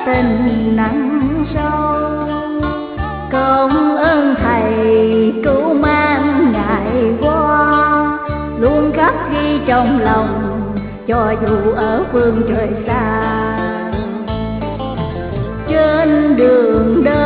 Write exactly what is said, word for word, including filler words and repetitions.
tình nặng sâu. Công ơn thầy cứu mang ngày qua, luôn khắc ghi trong lòng cho dù ở phương trời xa. Trên đường đời